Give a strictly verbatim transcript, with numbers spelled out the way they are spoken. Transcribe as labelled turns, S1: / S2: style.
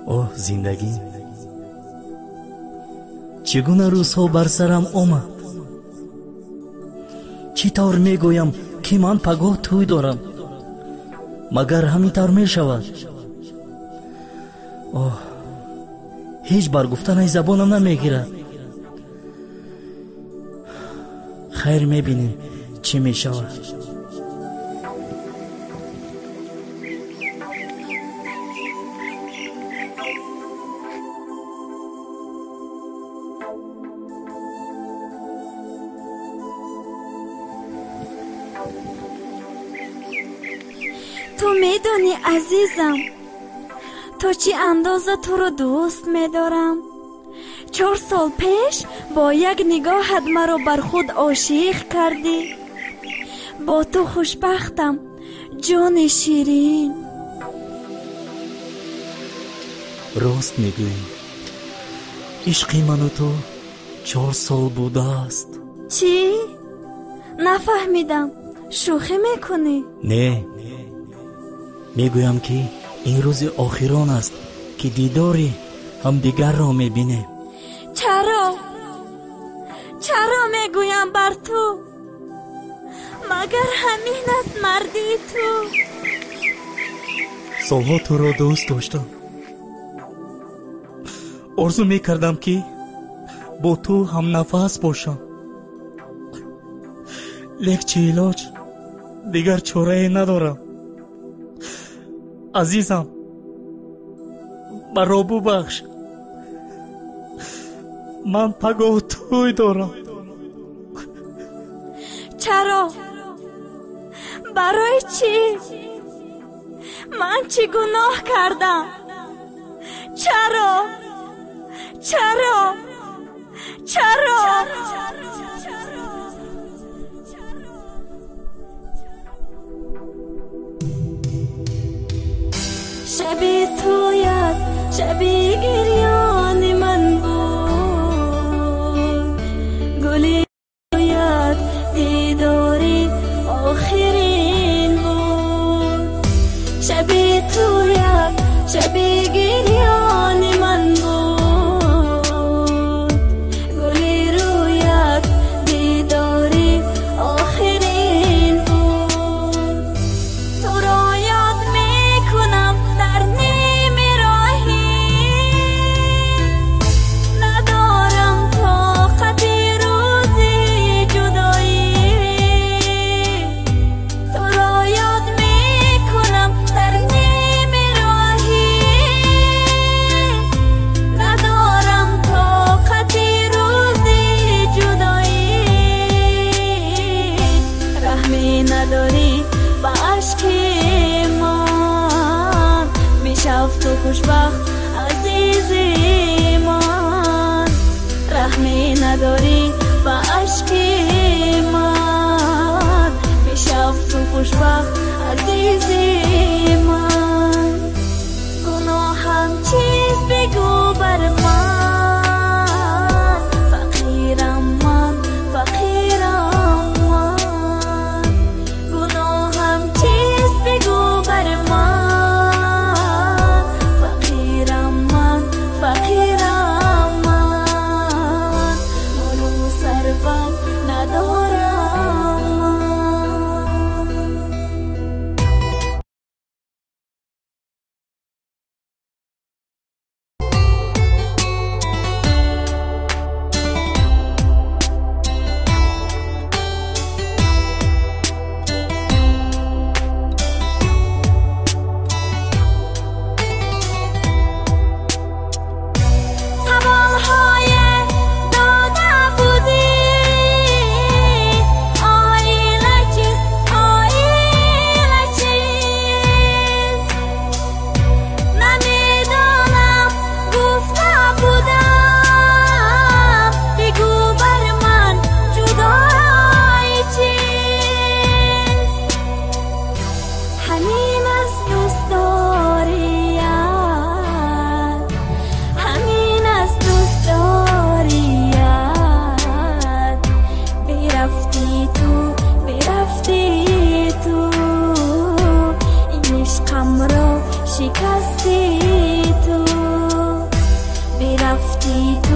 S1: اوه زندگی چگونه روزها بر سرم آمد. چی طور می گویم که من پگاه توی دارم؟ مگر همین طور می شود؟ اوه هیچ بار گفتن زبانم نمی گیرد. خیر می بینیم چی می شود.
S2: تو میدانی عزیزم تو چی اندازه تو رو دوست میدارم. چهار سال پیش با یک نگاهت مرا بر خود عاشق کردی. با تو خوشبختم جان شیرین.
S1: راست میگویی عشق من و تو چهار سال بوده است.
S2: چی؟ نفهمیدم. شوخی میکنی؟
S1: نه میگویم که این روز آخران است که دیداری هم دیگر را میبینه.
S2: چرا؟ چرا میگویم بر تو؟ مگر همین است مردی تو؟
S1: سالها تو را دوست داشتم. آرزو میکردم که با تو هم نفس باشم. لیک چه علاج دیگر چاره ندارم. عزیزم مرا ببخش. من پگاه توی دارم.
S2: چرا؟ برای چی؟ من چی گناه کردم؟ چرا؟ چرا؟ چرا؟ شبی تویت شبی گریان من بود. گلی تویت دیداری آخرین بود. شبی تویت شبی گریان من بود. گلی رویت دیداری آخرین بود. تو را یاد میکنم در نیم راهی. ندارم طاقت روزی جدایی. تو را یاد میکنم در نیم راهی. ندارم طاقت روزی جدایی. رحمی نداری با عشق من. میشاف تو خوشبخت عزیزی من. رحمی نداری با عشق من. میشاف تو خوشبخت عزیزی من. گناهم چیز بگو بر من. فقیرم من فقیرم من. گناهم چیز بگو بر من. فقیرم من فقیرم من. مولو سربم ندارم من. رفتی